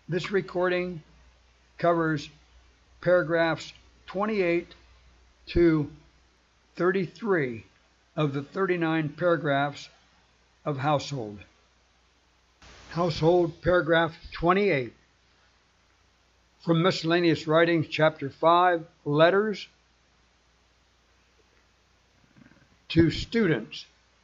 This recording covers paragraphs 28 to 33 of the 39 paragraphs of Household. Household, paragraph 28. From Miscellaneous Writings, Chapter 5, Letters to Students.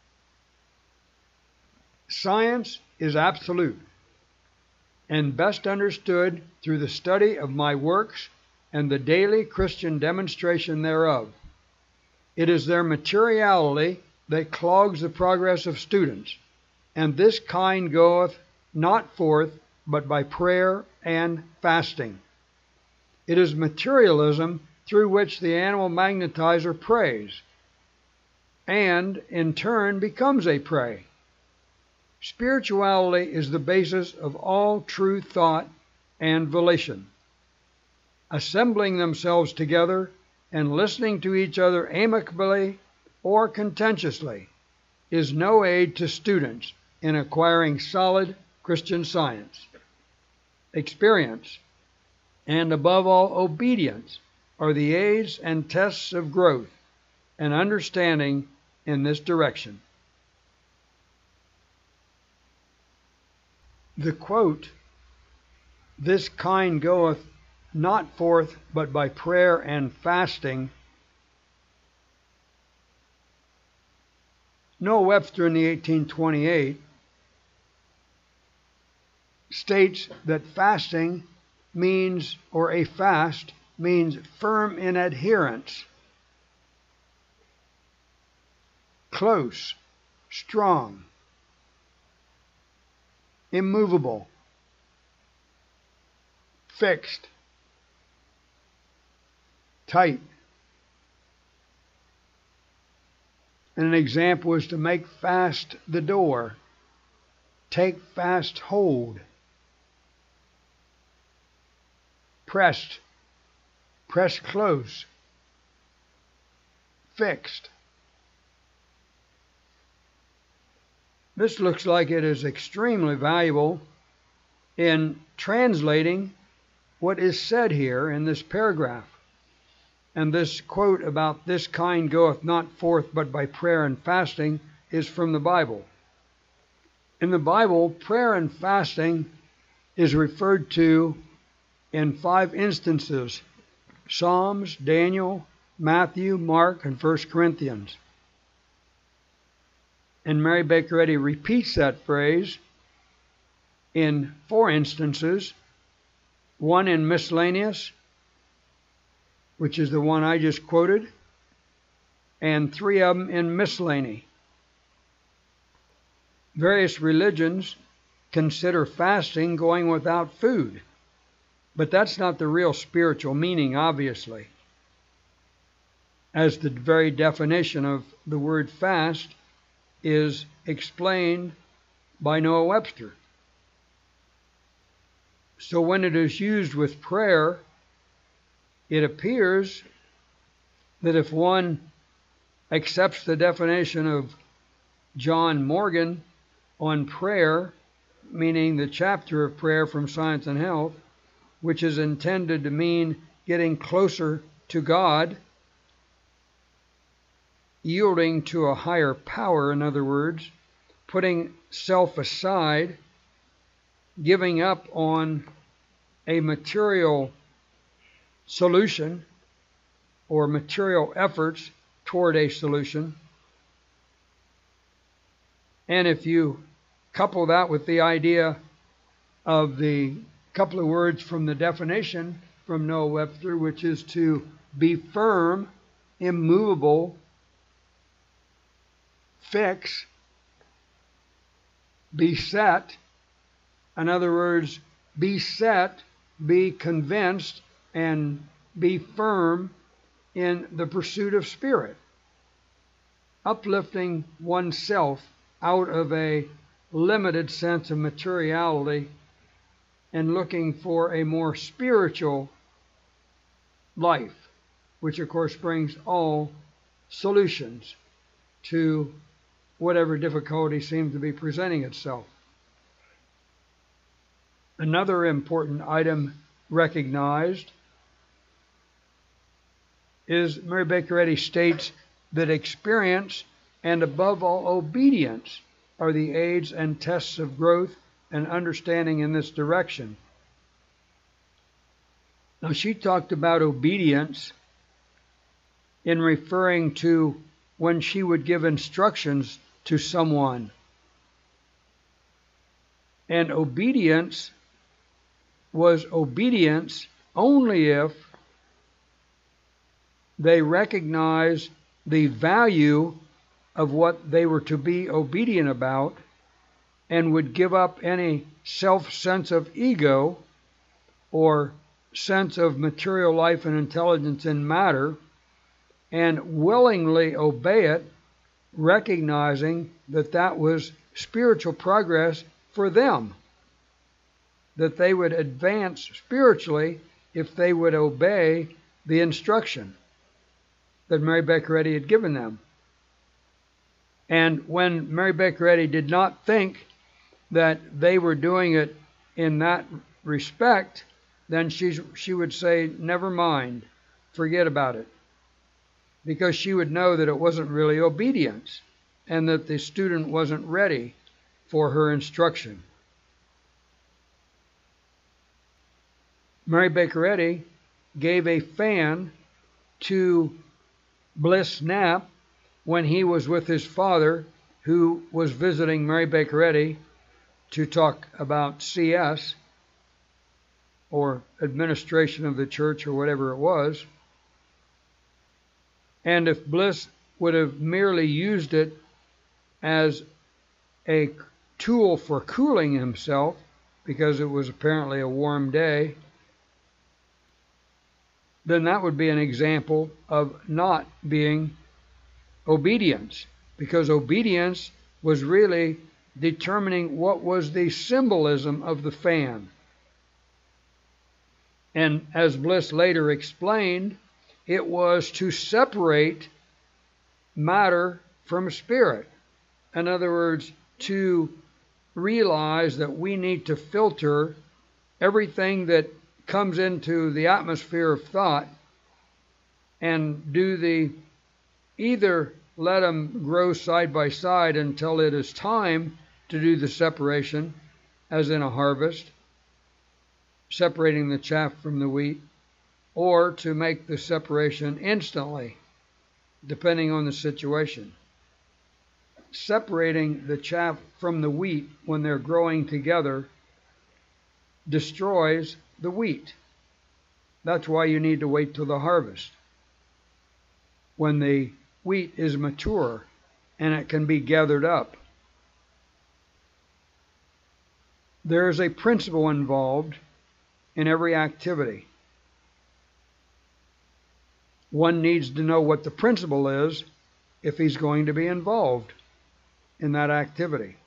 Science is absolute and best understood through the study of my works and the daily Christian demonstration thereof. It is their materiality that clogs the progress of students, and this kind goeth not forth but by prayer and fasting. It is materialism through which the animal magnetizer preys, and in turn becomes a prey. Spirituality is the basis of all true thought and volition. Assembling themselves together and listening to each other amicably or contentiously is no aid to students in acquiring solid Christian science. Experience, and above all obedience, are the aids and tests of growth and understanding in this direction. The quote, "This kind goeth not forth but by prayer and fasting," Noah Webster in the 1828 states that fasting means, or a fast means, firm in adherence, close, strong, immovable, fixed, tight. And an example is to make fast the door, take fast hold, pressed, press close, fixed. This looks like it is extremely valuable in translating what is said here in this paragraph. And this quote about "this kind goeth not forth but by prayer and fasting" is from the Bible. In the Bible, prayer and fasting is referred to in 5 instances: Psalms, Daniel, Matthew, Mark, and 1 Corinthians. And Mary Baker Eddy repeats that phrase in 4 instances, one in Miscellaneous, which is the one I just quoted, and 3 of them in Miscellany. Various religions consider fasting going without food, but that's not the real spiritual meaning, obviously, as the very definition of the word fast is explained by Noah Webster. So when it is used with prayer, it appears that if one accepts the definition of John Morgan on prayer, meaning the chapter of prayer from Science and Health, which is intended to mean getting closer to God, yielding to a higher power, in other words, putting self aside, giving up on a material solution or material efforts toward a solution. And if you couple that with the idea of the couple of words from the definition from Noah Webster, which is to be firm, immovable, fix, be set, in other words, be set, be convinced, and be firm in the pursuit of spirit, uplifting oneself out of a limited sense of materiality and looking for a more spiritual life, which of course brings all solutions to whatever difficulty seems to be presenting itself. Another important item recognized is Mary Baker Eddy states that experience and above all obedience are the aids and tests of growth and understanding in this direction. Now, she talked about obedience in referring to when she would give instructions to someone. And obedience was obedience only if they recognized the value of what they were to be obedient about and would give up any sense of ego or sense of material life and intelligence in matter, and willingly obey it, recognizing that that was spiritual progress for them, that they would advance spiritually if they would obey the instruction that Mary Baker Eddy had given them. And when Mary Baker Eddy did not think that they were doing it in that respect, then she would say, never mind, forget about it. Because she would know that it wasn't really obedience and that the student wasn't ready for her instruction. Mary Baker Eddy gave a fan to Bliss Knapp when he was with his father, who was visiting Mary Baker Eddy to talk about CS, or administration of the church, or whatever it was. And if Bliss would have merely used it as a tool for cooling himself, because it was apparently a warm day, then that would be an example of not being obedience, because obedience was really determining what was the symbolism of the fan. And as Bliss later explained, it was to separate matter from spirit. In other words, to realize that we need to filter everything that comes into the atmosphere of thought and either let them grow side by side until it is time to do the separation, as in a harvest, separating the chaff from the wheat, or to make the separation instantly, depending on the situation. Separating the chaff from the wheat when they're growing together destroys the wheat. That's why you need to wait till the harvest, when the wheat is mature and it can be gathered up. There is a principle involved in every activity. One needs to know what the principle is if he's going to be involved in that activity.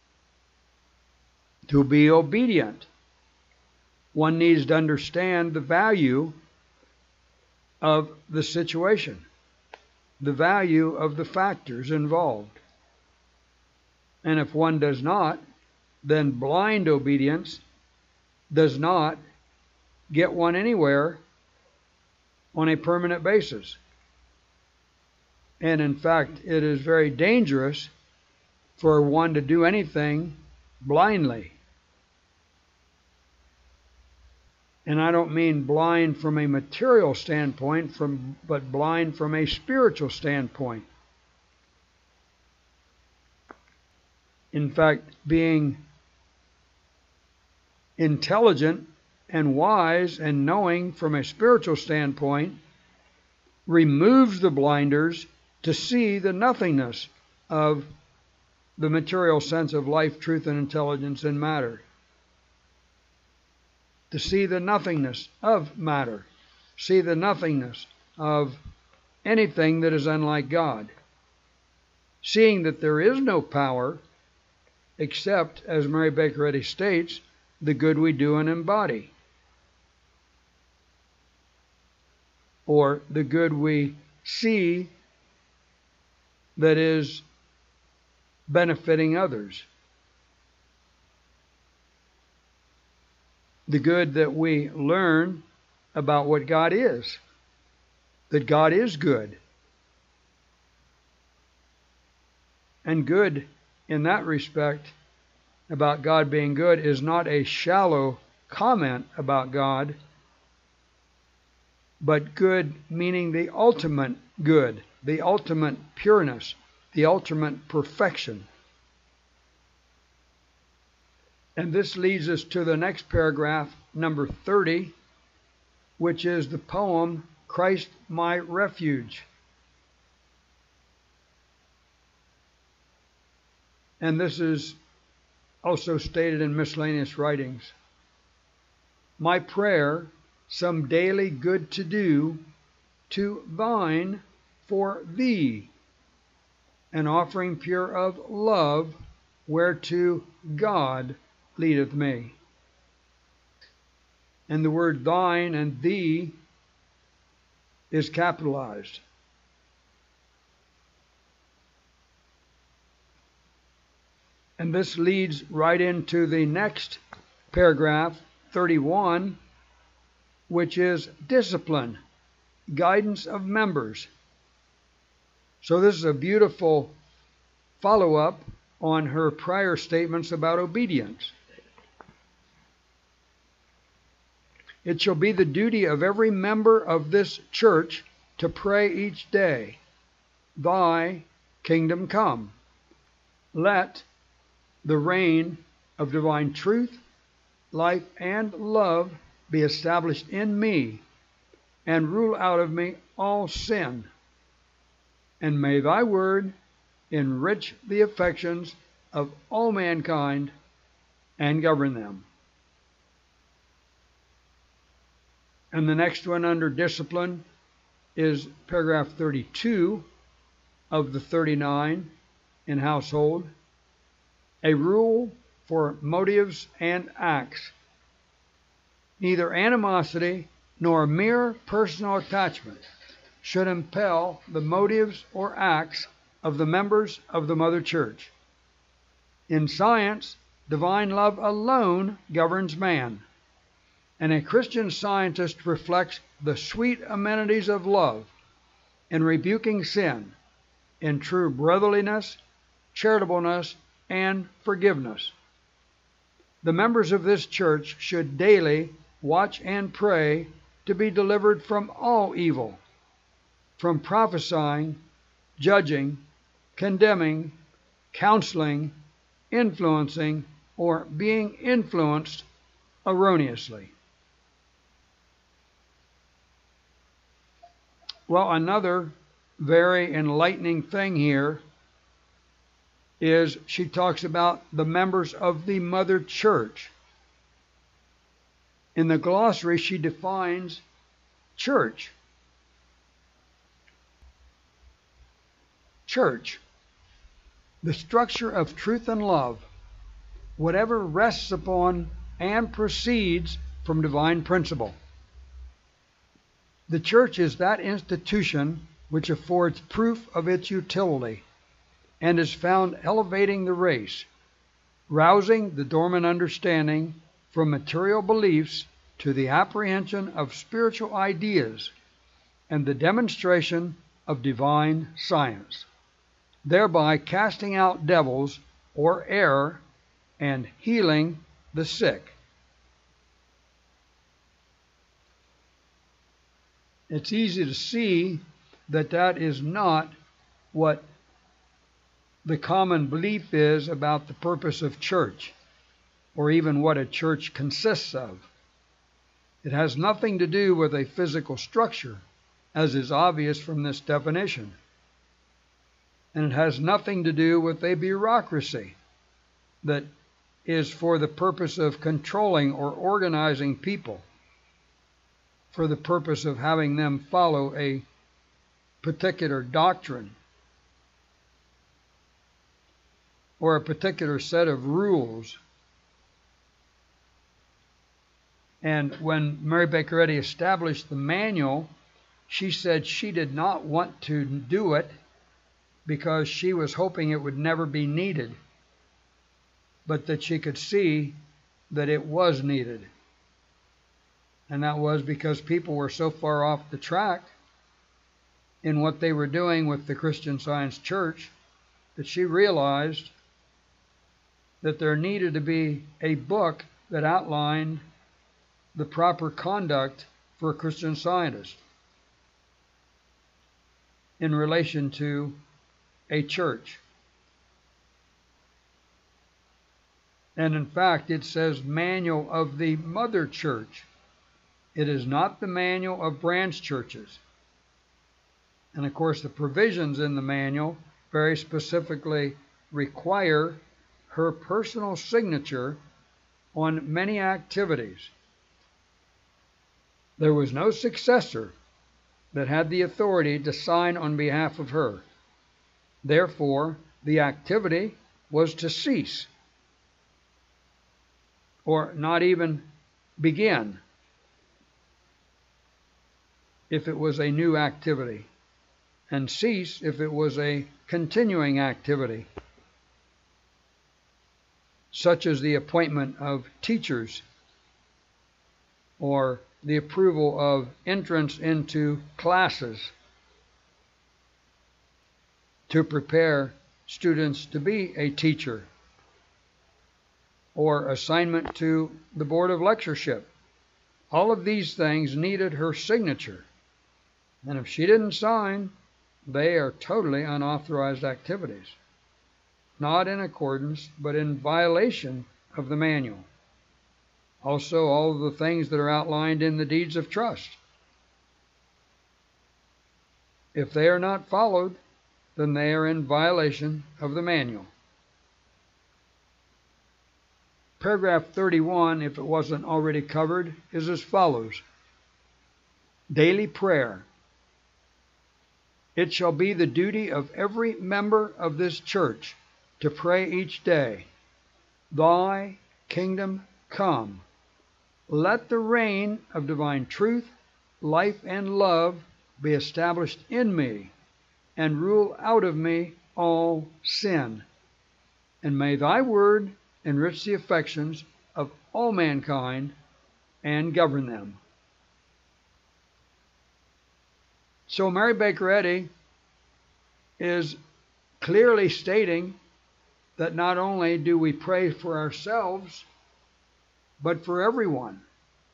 To be obedient, one needs to understand the value of the situation, the value of the factors involved. And if one does not, then blind obedience does not get one anywhere on a permanent basis. And in fact, it is very dangerous for one to do anything blindly. And I don't mean blind from a material standpoint, but blind from a spiritual standpoint. In fact, being intelligent and wise and knowing from a spiritual standpoint removes the blinders to see the nothingness of the material sense of life, truth, and intelligence in matter. To see the nothingness of matter, see the nothingness of anything that is unlike God, seeing that there is no power except, as Mary Baker Eddy states, the good we do and embody, or the good we see that is benefiting others. the good that we learn about what God is, that God is good. And good in that respect, about God being good, is not a shallow comment about God, but good meaning the ultimate good, the ultimate pureness, the ultimate perfection. And this leads us to the next paragraph, number 30, which is the poem, Christ My Refuge. And this is also stated in miscellaneous writings. My prayer, some daily good to do, to thine for thee, an offering pure of love, whereto God leadeth me. And the word thine and thee is capitalized. And this leads right into the next paragraph, 31, which is discipline, guidance of members. So this is a beautiful follow-up on her prior statements about obedience. It shall be the duty of every member of this church to pray each day, Thy kingdom come. Let the reign of divine truth, life, and love be established in me, and rule out of me all sin. And may thy word enrich the affections of all mankind and govern them. And the next one under discipline is paragraph 32 of the 39 in household. A rule for motives and acts. Neither animosity nor mere personal attachment should impel the motives or acts of the members of the Mother Church. In science, divine love alone governs man, and a Christian Scientist reflects the sweet amenities of love in rebuking sin, in true brotherliness, charitableness, and forgiveness. The members of this church should daily watch and pray to be delivered from all evil, from prophesying, judging, condemning, counseling, influencing, or being influenced erroneously. Well, another very enlightening thing here is she talks about the members of the Mother Church. In the glossary, she defines church. Church, the structure of truth and love, whatever rests upon and proceeds from divine principle. The church is that institution which affords proof of its utility and is found elevating the race, rousing the dormant understanding from material beliefs to the apprehension of spiritual ideas and the demonstration of divine science, thereby casting out devils or error and healing the sick. It's easy to see that that is not what the common belief is about the purpose of church, or even what a church consists of. It has nothing to do with a physical structure, as is obvious from this definition. And it has nothing to do with a bureaucracy that is for the purpose of controlling or organizing people, for the purpose of having them follow a particular doctrine or a particular set of rules. And when Mary Baker Eddy established the manual, she said she did not want to do it because she was hoping it would never be needed, but that she could see that it was needed. And that was because people were so far off the track in what they were doing with the Christian Science Church that she realized that there needed to be a book that outlined the proper conduct for a Christian Scientist in relation to a church. And in fact, it says Manual of the Mother Church. It is not the manual of branch churches. And of course, the provisions in the manual very specifically require her personal signature on many activities. There was no successor that had the authority to sign on behalf of her. Therefore, the activity was to cease, or not even begin, if it was a new activity, and cease if it was a continuing activity, such as the appointment of teachers or the approval of entrance into classes to prepare students to be a teacher, or assignment to the board of lectureship. All of these things needed her signature. And if she didn't sign, they are totally unauthorized activities, not in accordance, but in violation of the manual. Also, all of the things that are outlined in the deeds of trust. If they are not followed, then they are in violation of the manual. Paragraph 31, if it wasn't already covered, is as follows. Daily prayer. It shall be the duty of every member of this church to pray each day, Thy kingdom come. Let the reign of divine truth, life, and love be established in me, and rule out of me all sin. And may thy word enrich the affections of all mankind and govern them. So Mary Baker Eddy is clearly stating that not only do we pray for ourselves, but for everyone.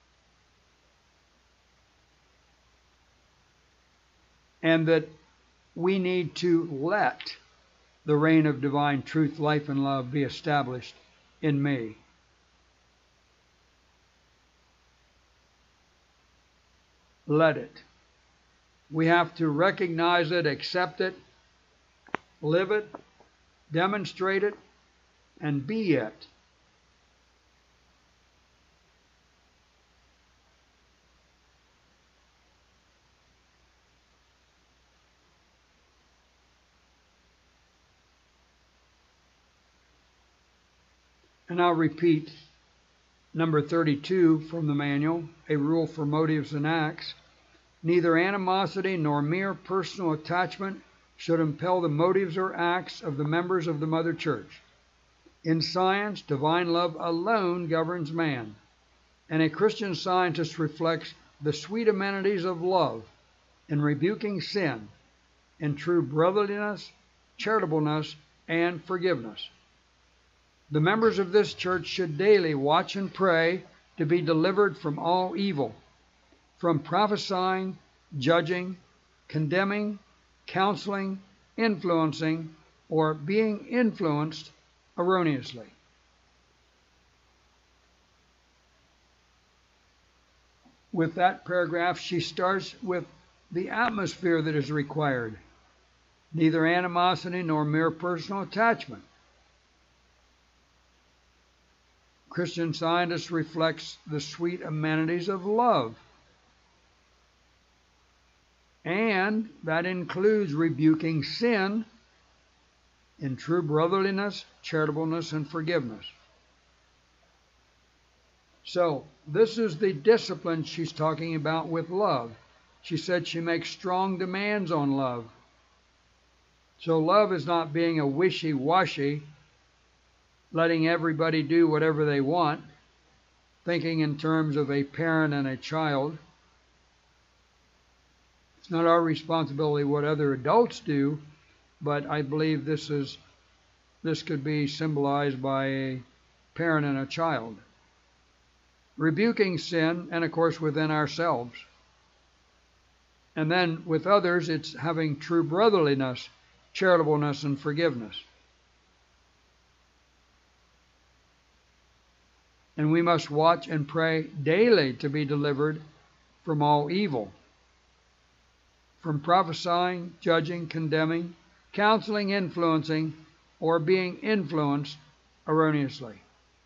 And that we need to let the reign of divine truth, life, and love be established in me. Let it. We have to recognize it, accept it, live it, demonstrate it, and be it. And I'll repeat number 32 from the manual, a rule for motives and acts. Neither animosity nor mere personal attachment should impel the motives or acts of the members of the Mother Church. In science, divine love alone governs man, and a Christian Scientist reflects the sweet amenities of love in rebuking sin, in true brotherliness, charitableness, and forgiveness. The members of this church should daily watch and pray to be delivered from all evil, from prophesying, judging, condemning, counseling, influencing, or being influenced erroneously. With that paragraph, she starts with the atmosphere that is required. Neither animosity nor mere personal attachment. Christian Scientist reflects the sweet amenities of love. And that includes rebuking sin in true brotherliness, charitableness, and forgiveness. So, this is the discipline she's talking about with love. She said she makes strong demands on love. So love is not being a wishy-washy, letting everybody do whatever they want. thinking in terms of a parent and a child. It's not our responsibility what other adults do, but I believe this could be symbolized by a parent and a child. Rebuking sin, and of course within ourselves. And then with others, it's having true brotherliness, charitableness, and forgiveness. And we must watch and pray daily to be delivered from all evil, from prophesying, judging, condemning, counseling, influencing, or being influenced erroneously.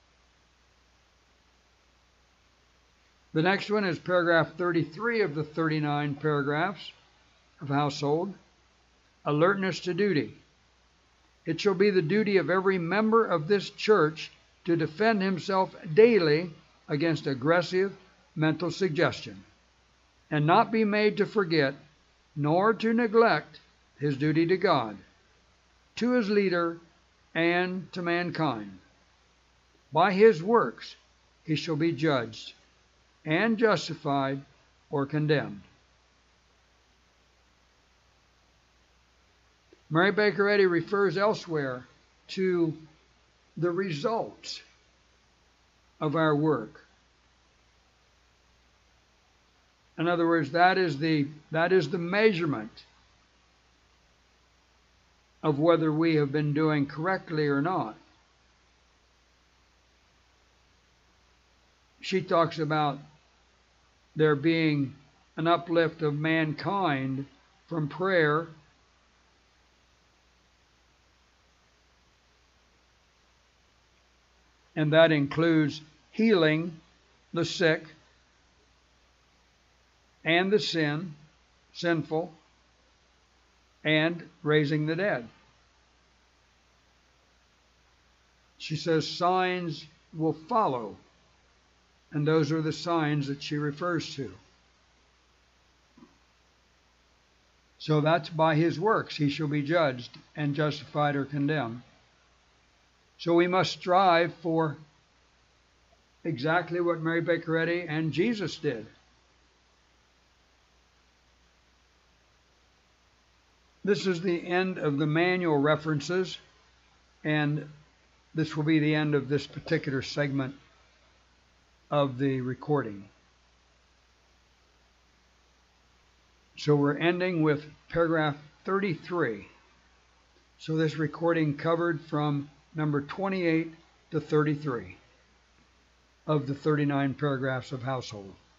The next one is paragraph 33 of the 39 paragraphs of household. Alertness to duty. It shall be the duty of every member of this church to defend himself daily against aggressive mental suggestion, and not be made to forget nor to neglect his duty to God, to his leader, and to mankind. By his works he shall be judged and justified or condemned. Mary Baker Eddy refers elsewhere to the results of our work. In other words, that is the measurement of whether we have been doing correctly or not. She talks about there being an uplift of mankind from prayer, and that includes healing the sick and the sinful, and raising the dead. She says signs will follow, and those are the signs that she refers to. So that's by his works he shall be judged and justified or condemned. So we must strive for exactly what Mary Baker Eddy and Jesus did. This is the end of the manual references, and this will be the end of this particular segment of the recording. So we're ending with paragraph 33. So this recording covered from number 28 to 33 of the 39 paragraphs of household.